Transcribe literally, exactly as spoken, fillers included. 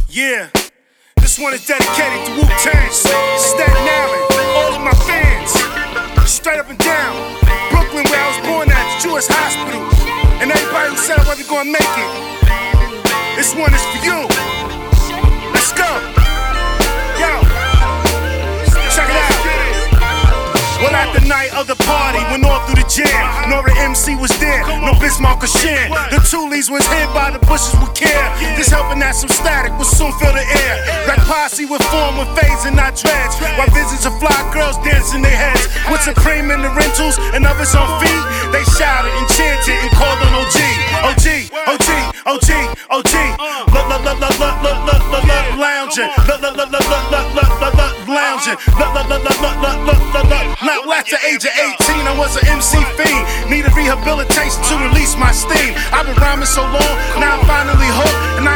Yeah, this one is dedicated to Wu-Tang, Staten Island, all of my fans, straight up and down. Brooklyn, where I was born at, the Jewish hospital, and everybody who said I wasn't gonna make it. This one is for you. Let's go. Yo, check it out. Well, at the night of the party, went all through the jam. Nora M C was there, no Bismarck or Shan. The Toolies was hid by the bushes with care. This helping that some static will soon fill the air. Red posse would form with fades and not dreads, while visions of fly girls dancing their heads. With Supreme in the rentals and others on feet, they shouted and chanted and called on O G. O G, O G, O G, O G. Look, look, look, look, look, look, look, look, look, lounging. Look, look, look, look, look, look, look, look, look, lounging. Look, look, look, look, look, look, look, look, look. Now at the age of eighteen, I was an M C fiend. Needed rehabilitation to release my steam. I've been rhyming so long, now I'm finally hooked, and I